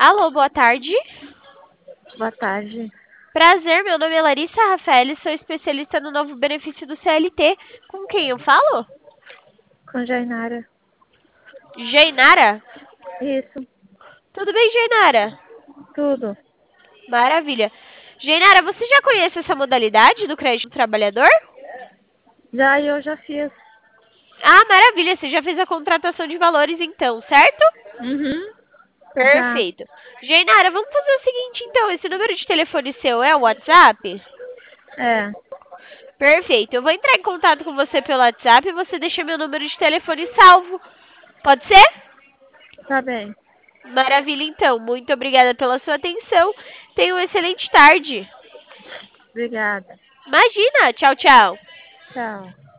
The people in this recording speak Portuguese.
Alô, boa tarde. Boa tarde, Prazer, meu nome é Larissa Rafael, sou especialista no novo benefício do CLT. Com quem eu falo? com Jainara. Jainara? Isso, Tudo bem, Jainara? tudo. Maravilha. Jainara, você já conhece essa modalidade do crédito do trabalhador? Eu já fiz. Ah, maravilha, você já fez a contratação de valores então, certo? Uhum, já. Perfeito. Jainara, vamos fazer o seguinte então, esse número de telefone seu é o WhatsApp? É, Perfeito. Eu vou entrar em contato com você pelo WhatsApp e você deixa meu número de telefone salvo. Pode ser? tá bem. Maravilha, então. Muito obrigada pela sua atenção. Tenha uma excelente tarde. Obrigada. Imagina. Tchau, tchau. Tchau.